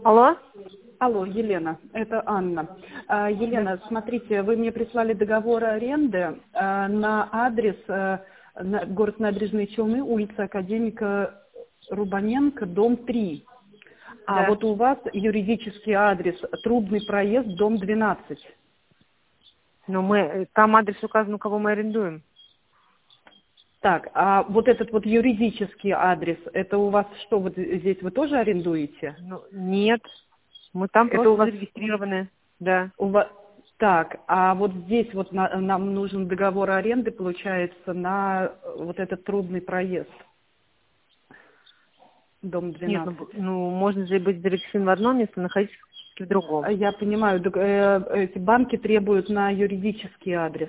Алло? Алло, Елена, это Анна. Елена, смотрите, вы мне прислали договор аренды на адрес город Набережные Челны, улица Академика Рубаненко, дом 3. А Да. вот у вас юридический адрес Трубный проезд, дом 12. Но там адрес указан, у кого мы арендуем. Так, а вот этот вот юридический адрес, это у вас что, вот здесь вы тоже арендуете? Ну, нет. Мы там Это у просто вас... зарегистрированы. Да. Так, а вот здесь вот нам нужен договор аренды, получается, на вот этот Трубный проезд, дом Нет, 12. можно же быть зарегистрирован в одном месте, находиться в другом. Я понимаю, эти банки требуют на юридический адрес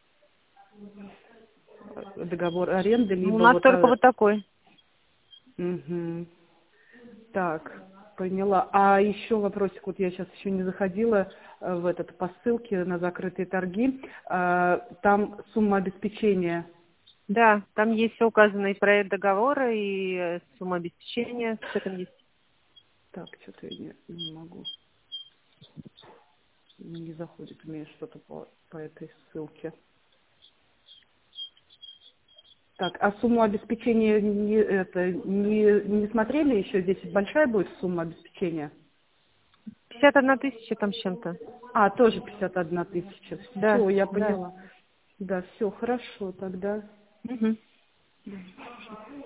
договор аренды, У либо нас вот... только вот такой. Мгм. Так, поняла. А еще вопросик, вот я сейчас еще не заходила в этот по ссылке на закрытые торги. Там сумма обеспечения. Да, там есть все указано, и проект договора, и сумма обеспечения. Все там есть. Так, что-то я не могу. Не заходит у меня что-то по этой ссылке. Так, а сумму обеспечения не смотрели еще? Здесь большая будет сумма обеспечения? 51 тысяча там с чем-то. А, тоже 51 тысяча. Да, Все, я да. поняла. Да, все, хорошо тогда. Мгм.